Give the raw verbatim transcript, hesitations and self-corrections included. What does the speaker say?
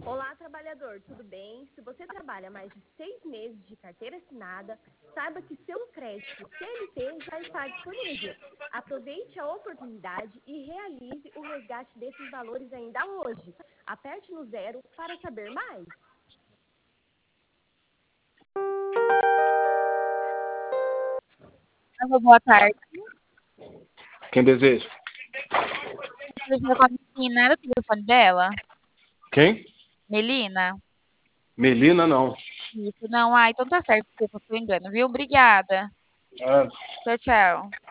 Olá, trabalhador, tudo bem? Se você trabalha mais de seis meses de carteira assinada, saiba que seu crédito C L T já está disponível. Aproveite a oportunidade e realize o resgate desses valores ainda hoje. Aperte no zero para saber mais. Alô, boa tarde. Quem deseja? Conversando com a Melina, era o telefone dela? Quem? Melina? Melina, não. Isso, não. Ah, então tá certo, desculpa pelo engano, viu? Obrigada. Ah, Tchau, tchau.